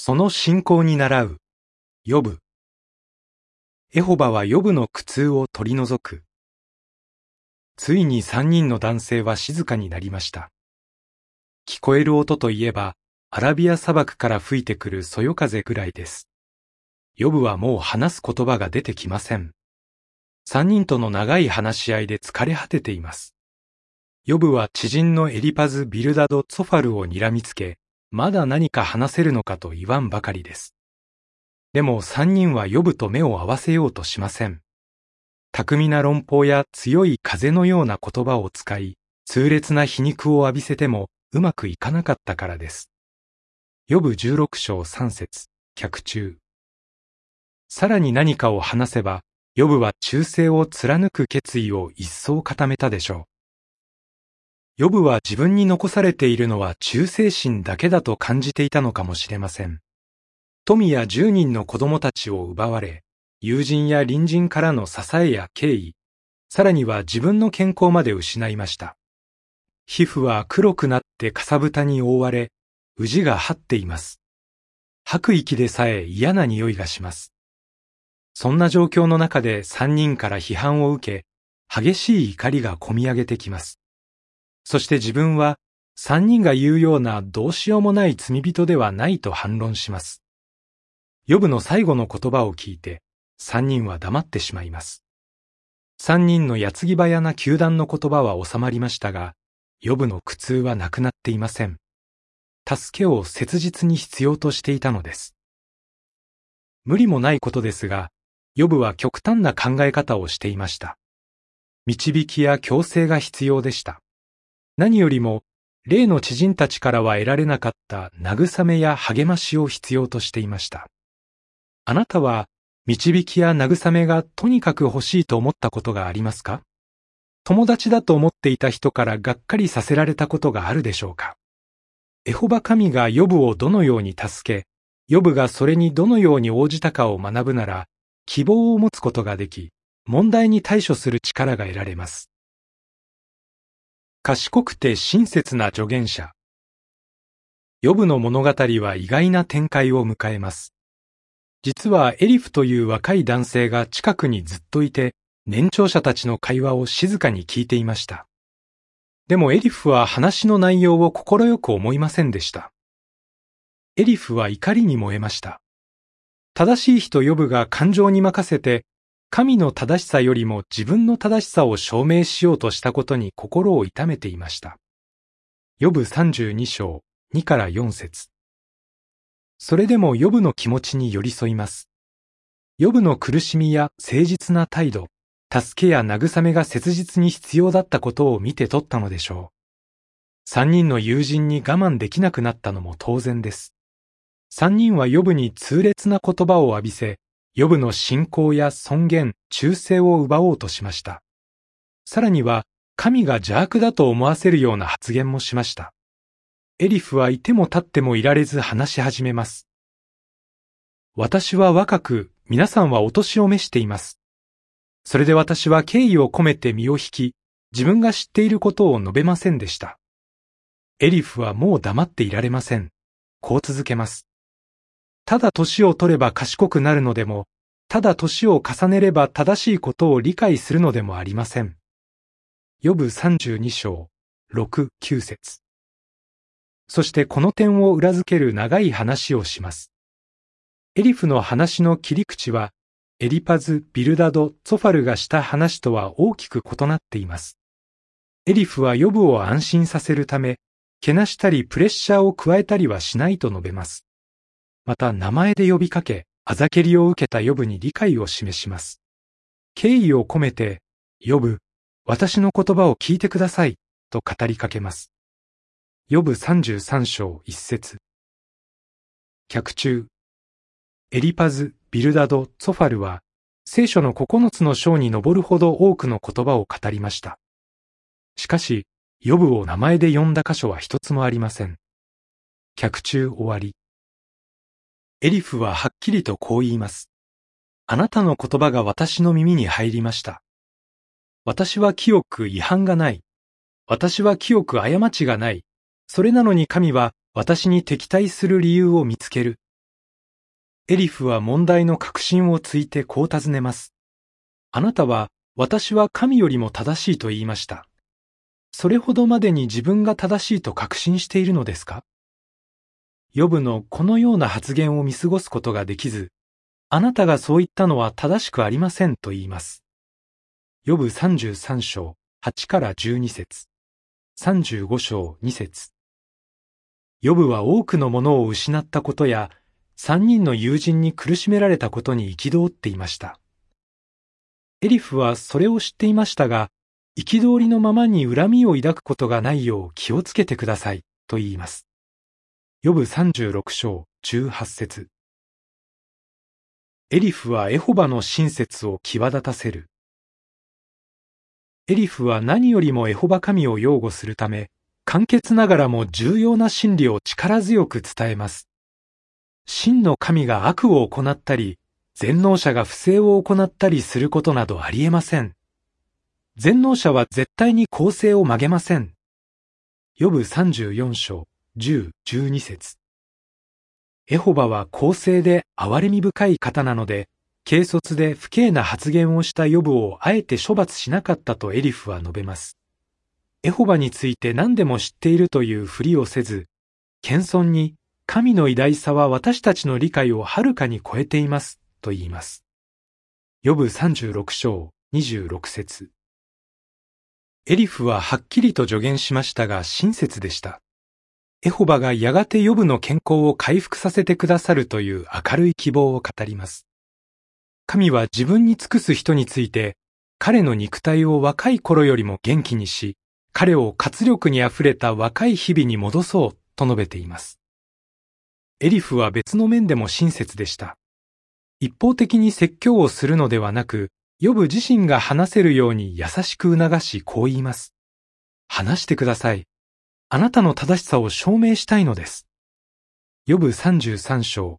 その信仰に倣う。ヨブ。エホバはヨブの苦痛を取り除く。ついに3人の男性は静かになりました。聞こえる音といえば、アラビア砂漠から吹いてくるそよ風ぐらいです。ヨブはもう話す言葉が出てきません。3人との長い話し合いで疲れ果てています。ヨブは知人のエリパズ・ビルダド・ツォファルを睨みつけ、まだ何か話せるのかと言わんばかりです。でも3人はヨブと目を合わせようとしません。巧みな論法や強い風のような言葉を使い、痛烈な皮肉を浴びせてもうまくいかなかったからです。ヨブ16章3節、脚注。さらに何かを話せば、ヨブは忠誠を貫く決意を一層固めたでしょう。ヨブは自分に残されているのは忠誠心だけだと感じていたのかもしれません。富や10人の子供たちを奪われ、友人や隣人からの支えや敬意、さらには自分の健康まで失いました。皮膚は黒くなってかさぶたに覆われ、うじが張っています。吐く息でさえ嫌な匂いがします。そんな状況の中で3人から批判を受け、激しい怒りがこみ上げてきます。そして自分は3人が言うようなどうしようもない罪人ではないと反論します。ヨブの最後の言葉を聞いて、3人は黙ってしまいます。3人の矢継ぎ早な糾弾の言葉は収まりましたが、ヨブの苦痛はなくなっていません。助けを切実に必要としていたのです。無理もないことですが、ヨブは極端な考え方をしていました。導きや矯正が必要でした。何よりも、例の知人たちからは得られなかった慰めや励ましを必要としていました。あなたは、導きや慰めがとにかく欲しいと思ったことがありますか？友達だと思っていた人からがっかりさせられたことがあるでしょうか？エホバ神がヨブをどのように助け、ヨブがそれにどのように応じたかを学ぶなら、希望を持つことができ、問題に対処する力が得られます。賢くて親切な助言者。ヨブの物語は意外な展開を迎えます。実はエリフという若い男性が近くにずっといて、年長者たちの会話を静かに聞いていました。でもエリフは話の内容を快く思いませんでした。エリフは怒りに燃えました。正しい人ヨブが感情に任せて、神の正しさよりも自分の正しさを証明しようとしたことに心を痛めていました。ヨブ32章2から4節。それでもヨブの気持ちに寄り添います。ヨブの苦しみや誠実な態度、助けや慰めが切実に必要だったことを見て取ったのでしょう。3人の友人に我慢できなくなったのも当然です。3人はヨブに痛烈な言葉を浴びせ、ヨブの信仰や尊厳、忠誠を奪おうとしました。さらには、神が邪悪だと思わせるような発言もしました。エリフはいても立ってもいられず話し始めます。私は若く、皆さんはお年を召しています。それで私は敬意を込めて身を引き、自分が知っていることを述べませんでした。エリフはもう黙っていられません。こう続けます。ただ年を取れば賢くなるのでも、ただ年を重ねれば正しいことを理解するのでもありません。ヨブ32章6、9節。そしてこの点を裏付ける長い話をします。エリフの話の切り口は、エリパズ、ビルダド、ツォファルがした話とは大きく異なっています。エリフはヨブを安心させるため、けなしたりプレッシャーを加えたりはしないと述べます。また名前で呼びかけ、あざけりを受けたヨブに理解を示します。敬意を込めて、ヨブ、私の言葉を聞いてください、と語りかけます。ヨブ33章1節。脚注。エリパズ、ビルダド、ツォファルは、聖書の9つの章に上るほど多くの言葉を語りました。しかし、ヨブを名前で呼んだ箇所は一つもありません。脚注終わり。エリフははっきりとこう言います。あなたの言葉が私の耳に入りました。私は清く違反がない。私は清く過ちがない。それなのに神は私に敵対する理由を見つける。 エリフは問題の核心をついてこう尋ねます。あなたは、私は神よりも正しいと言いました。それほどまでに自分が正しいと確信しているのですか？ヨブのこのような発言を見過ごすことができず、あなたがそう言ったのは正しくありませんと言います。ヨブ33章8から12節、35章2節。ヨブは多くのものを失ったことや、3人の友人に苦しめられたことに憤っていました。エリフはそれを知っていましたが、憤りのままに恨みを抱くことがないよう気をつけてくださいと言います。ヨブ36章18節。エリフはエホバの親切を際立たせる。エリフは何よりもエホバ神を擁護するため、簡潔ながらも重要な真理を力強く伝えます。真の神が悪を行ったり、全能者が不正を行ったりすることなどありえません。全能者は絶対に公正を曲げません。ヨブ34章10、12節。エホバは公正で憐れみ深い方なので、軽率で不敬な発言をしたヨブをあえて処罰しなかったとエリフは述べます。エホバについて何でも知っているというふりをせず、謙遜に神の偉大さは私たちの理解をはるかに超えていますと言います。ヨブ36章26節。エリフははっきりと助言しましたが親切でした。エホバがやがてヨブの健康を回復させてくださるという明るい希望を語ります。神は自分に尽くす人について、彼の肉体を若い頃よりも元気にし、彼を活力にあふれた若い日々に戻そうと述べています。エリフは別の面でも親切でした。一方的に説教をするのではなく、ヨブ自身が話せるように優しく促しこう言います。話してください。あなたの正しさを証明したいのです。ヨブ33章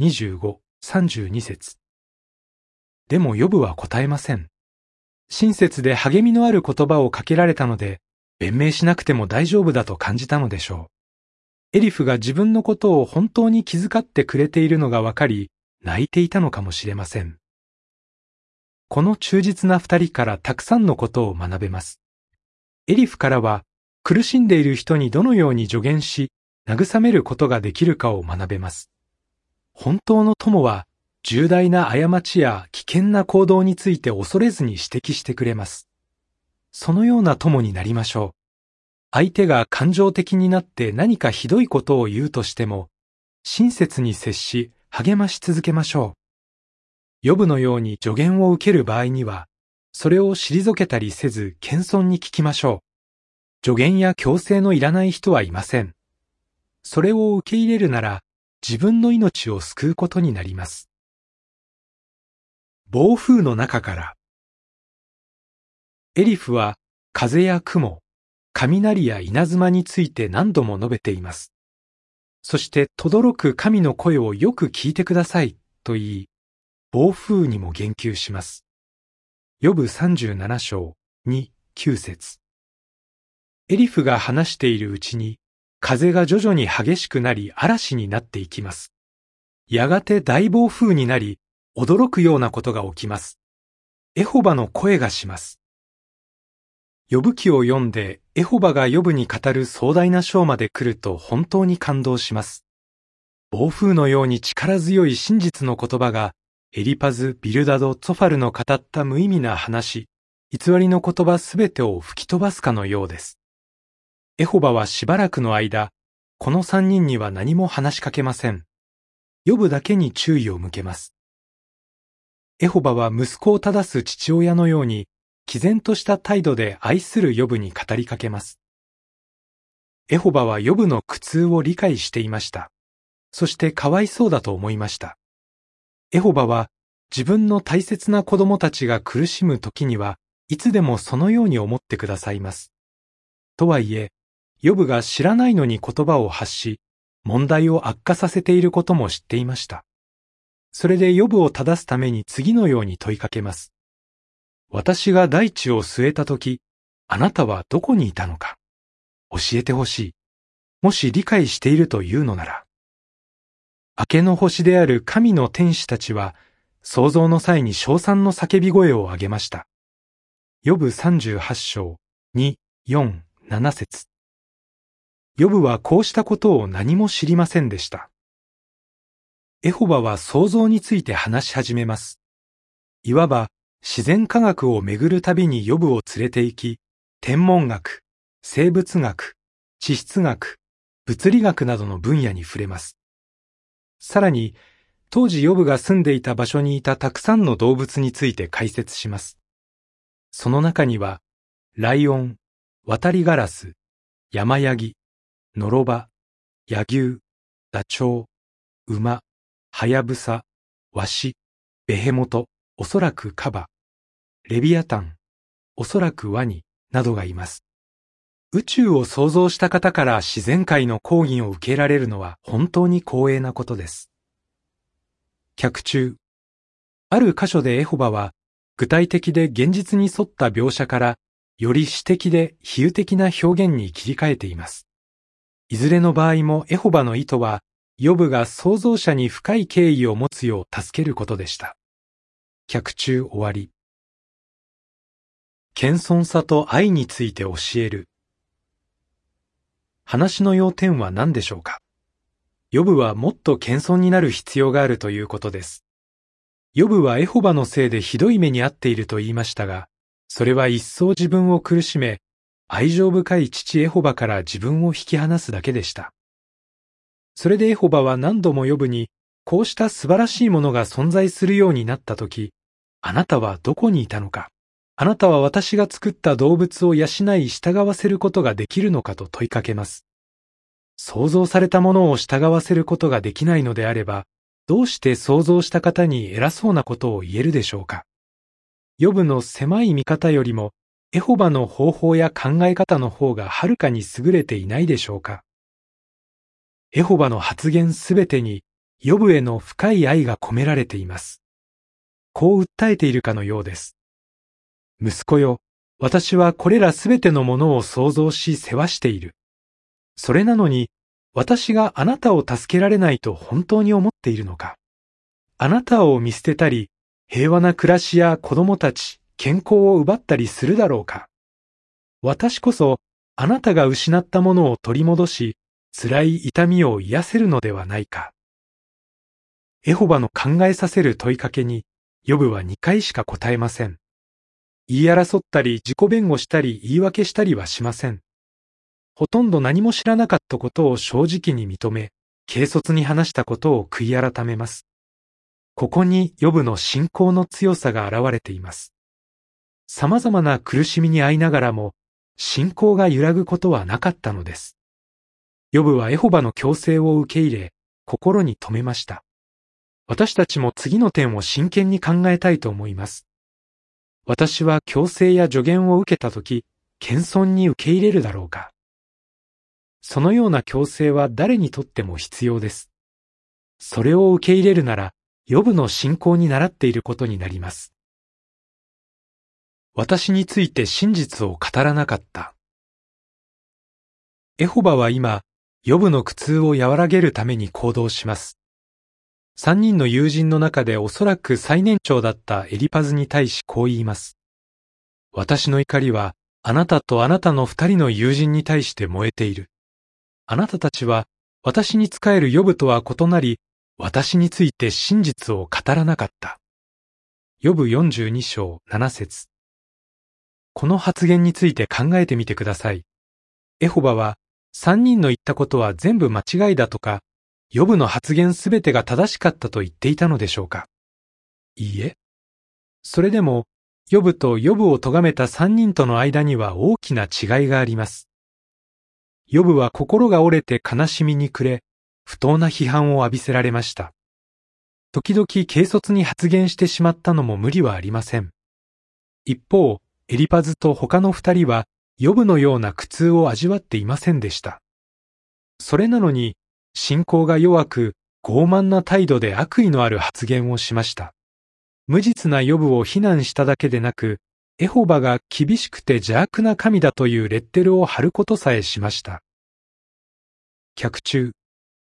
25、32節。でもヨブは答えません。親切で励みのある言葉をかけられたので、弁明しなくても大丈夫だと感じたのでしょう。エリフが自分のことを本当に気遣ってくれているのがわかり、泣いていたのかもしれません。この忠実な二人からたくさんのことを学べます。エリフからは、苦しんでいる人にどのように助言し、慰めることができるかを学べます。本当の友は、重大な過ちや危険な行動について恐れずに指摘してくれます。そのような友になりましょう。相手が感情的になって何かひどいことを言うとしても、親切に接し励まし続けましょう。ヨブのように助言を受ける場合には、それを退けたりせず謙遜に聞きましょう。助言や強制のいらない人はいません。それを受け入れるなら、自分の命を救うことになります。暴風の中から。エリフは風や雲、雷や稲妻について何度も述べています。そして轟く神の声をよく聞いてくださいと言い、暴風にも言及します。ヨブ37章2、9節。エリフが話しているうちに、風が徐々に激しくなり嵐になっていきます。やがて大暴風になり、驚くようなことが起きます。エホバの声がします。ヨブ記を読んでエホバがヨブに語る壮大な章まで来ると本当に感動します。暴風のように力強い真実の言葉がエリパズ、ビルダド、ツォファルの語った無意味な話、偽りの言葉すべてを吹き飛ばすかのようです。エホバはしばらくの間、この三人には何も話しかけません。ヨブだけに注意を向けます。エホバは息子を正す父親のように、毅然とした態度で愛するヨブに語りかけます。エホバはヨブの苦痛を理解していました。そしてかわいそうだと思いました。エホバは自分の大切な子供たちが苦しむ時にはいつでもそのように思ってくださいます。とはいえ、ヨブが知らないのに言葉を発し、問題を悪化させていることも知っていました。それでヨブを正すために次のように問いかけます。私が大地を据えたとき、あなたはどこにいたのか。教えてほしい。もし理解しているというのなら。 明けの星である神の天使たちは、創造の際に称賛の叫び声を上げました。ヨブ38章2、4、7節。ヨブはこうしたことを何も知りませんでした。エホバは創造について話し始めます。いわば自然科学をめぐるたびにヨブを連れて行き、天文学、生物学、地質学、物理学などの分野に触れます。さらに、当時ヨブが住んでいた場所にいたたくさんの動物について解説します。その中には、ライオン、ワタリガラス、ヤマヤギ、ノロバ、ヤギュウ、ダチョウ、馬、ハヤブサ、ワシ、ベヘモト、おそらくカバ、レビアタン、おそらくワニなどがいます。宇宙を創造した方から自然界の講義を受けられるのは本当に光栄なことです。脚注。ある箇所でエホバは、具体的で現実に沿った描写から、より詩的で比喩的な表現に切り替えています。いずれの場合もエホバの意図は、ヨブが創造者に深い敬意を持つよう助けることでした。脚注終わり。謙遜さと愛について教える。話の要点は何でしょうか。ヨブはもっと謙遜になる必要があるということです。ヨブはエホバのせいでひどい目に遭っていると言いましたが、それは一層自分を苦しめ、愛情深い父エホバから自分を引き離すだけでした。それでエホバは何度もヨブに、こうした素晴らしいものが存在するようになったとき、あなたはどこにいたのか、あなたは私が作った動物を養い従わせることができるのかと問いかけます。創造されたものを従わせることができないのであれば、どうして創造した方に偉そうなことを言えるでしょうか。ヨブの狭い見方よりも、エホバの方法や考え方の方がはるかに優れていないでしょうか。エホバの発言すべてに、ヨブへの深い愛が込められています。こう訴えているかのようです。息子よ、私はこれらすべてのものを創造し世話している。それなのに、私があなたを助けられないと本当に思っているのか。あなたを見捨てたり、平和な暮らしや子供たち、健康を奪ったりするだろうか。私こそ、あなたが失ったものを取り戻し、辛い痛みを癒せるのではないか。エホバの考えさせる問いかけに、ヨブは2回しか答えません。言い争ったり自己弁護したり言い訳したりはしません。ほとんど何も知らなかったことを正直に認め、軽率に話したことを悔い改めます。ここにヨブの信仰の強さが現れています。様々な苦しみに遭いながらも、信仰が揺らぐことはなかったのです。ヨブはエホバの強制を受け入れ、心に留めました。私たちも次の点を真剣に考えたいと思います。私は強制や助言を受けたとき、謙遜に受け入れるだろうか。そのような強制は誰にとっても必要です。それを受け入れるなら、ヨブの信仰に倣っていることになります。私について真実を語らなかった。エホバは今、ヨブの苦痛を和らげるために行動します。3人の友人の中でおそらく最年長だったエリパズに対しこう言います。私の怒りは、あなたとあなたの2人の友人に対して燃えている。あなたたちは、私に仕えるヨブとは異なり、私について真実を語らなかった。ヨブ42章7節。この発言について考えてみてください。エホバは、3人の言ったことは全部間違いだとか、ヨブの発言すべてが正しかったと言っていたのでしょうか。いいえ。それでも、ヨブとヨブを咎めた3人との間には大きな違いがあります。ヨブは心が折れて悲しみに暮れ、不当な批判を浴びせられました。時々軽率に発言してしまったのも無理はありません。一方、エリパズと他の2人は、ヨブのような苦痛を味わっていませんでした。それなのに、信仰が弱く、傲慢な態度で悪意のある発言をしました。無実なヨブを非難しただけでなく、エホバが厳しくて邪悪な神だというレッテルを貼ることさえしました。脚注。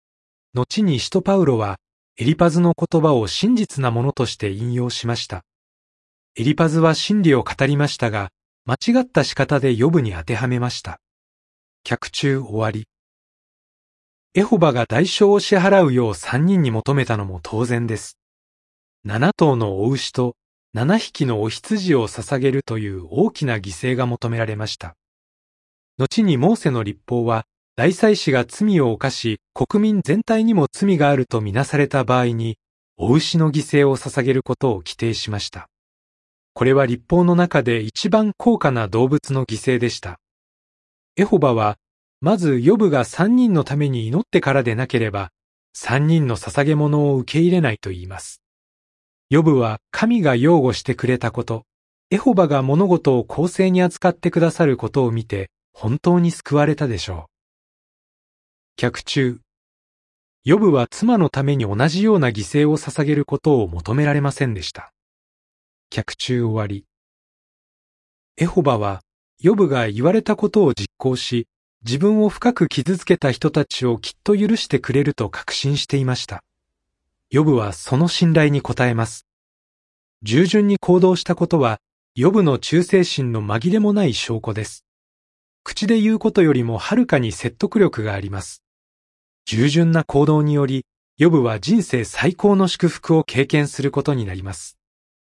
後に使徒パウロはエリパズの言葉を真実なものとして引用しました。エリパズは真理を語りましたが、間違った仕方でヨブに当てはめました。脚注終わり。エホバが代償を支払うよう3人に求めたのも当然です。7頭のお牛と7匹のお羊を捧げるという大きな犠牲が求められました。後にモーセの律法は、大祭司が罪を犯し、国民全体にも罪があるとみなされた場合に、お牛の犠牲を捧げることを規定しました。これは律法の中で一番高価な動物の犠牲でした。エホバは、まずヨブが3人のために祈ってからでなければ、3人の捧げ物を受け入れないと言います。ヨブは神が擁護してくれたこと、エホバが物事を公正に扱ってくださることを見て、本当に救われたでしょう。脚注。ヨブは妻のために同じような犠牲を捧げることを求められませんでした。脚注終わり。エホバは、ヨブが言われたことを実行し、自分を深く傷つけた人たちをきっと許してくれると確信していました。ヨブはその信頼に応えます。従順に行動したことは、ヨブの忠誠心の紛れもない証拠です。口で言うことよりもはるかに説得力があります。従順な行動により、ヨブは人生最高の祝福を経験することになります。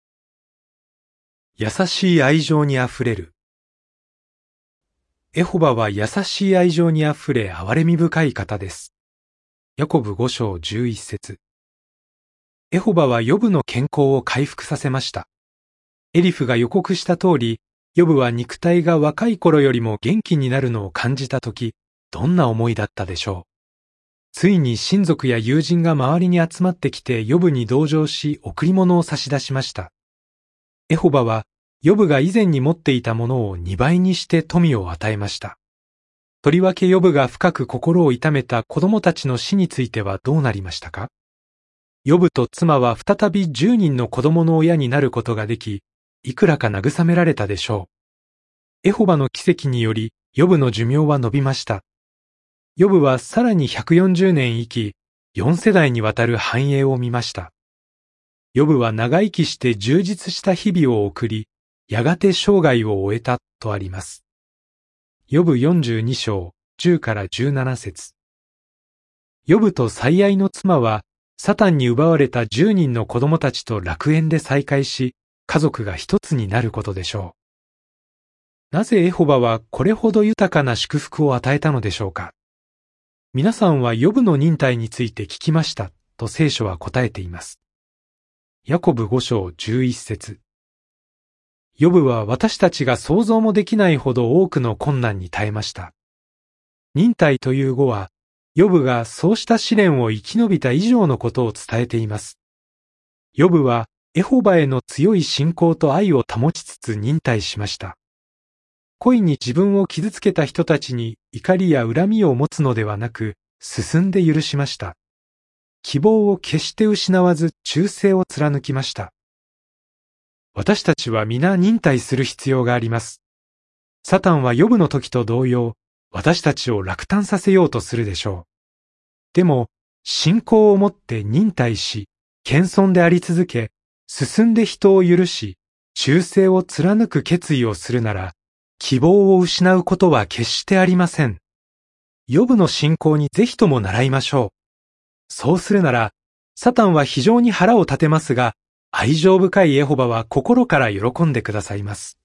優しい愛情にあふれる。エホバは優しい愛情にあふれ憐れみ深い方です。ヤコブ5章11節。エホバはヨブの健康を回復させました。エリフが予告した通り、ヨブは肉体が若い頃よりも元気になるのを感じたとき、どんな思いだったでしょう。ついに親族や友人が周りに集まってきてヨブに同情し贈り物を差し出しました。エホバはヨブが以前に持っていたものを2倍にして富を与えました。とりわけヨブが深く心を痛めた子供たちの死についてはどうなりましたか？ヨブと妻は再び10人の子供の親になることができ、いくらか慰められたでしょう。エホバの奇跡により、ヨブの寿命は伸びました。ヨブはさらに140年生き、4世代にわたる繁栄を見ました。ヨブは長生きして充実した日々を送り、やがて生涯を終えたとあります。ヨブ42章10から17節。ヨブと最愛の妻は、サタンに奪われた10人の子供たちと楽園で再会し、家族が一つになることでしょう。なぜエホバはこれほど豊かな祝福を与えたのでしょうか。皆さんはヨブの忍耐について聞きましたと聖書は答えています。ヤコブ5章11節。ヨブは私たちが想像もできないほど多くの困難に耐えました。忍耐という語は、ヨブがそうした試練を生き延びた以上のことを伝えています。ヨブはエホバへの強い信仰と愛を保ちつつ忍耐しました。故意に自分を傷つけた人たちに怒りや恨みを持つのではなく、進んで許しました。希望を決して失わず忠誠を貫きました。私たちは皆忍耐する必要があります。サタンはヨブの時と同様、私たちを落胆させようとするでしょう。でも、信仰を持って忍耐し、謙遜であり続け、進んで人を許し、忠誠を貫く決意をするなら、希望を失うことは決してありません。ヨブの信仰にぜひとも習いましょう。そうするなら、サタンは非常に腹を立てますが、愛情深いエホバは心から喜んでくださいます。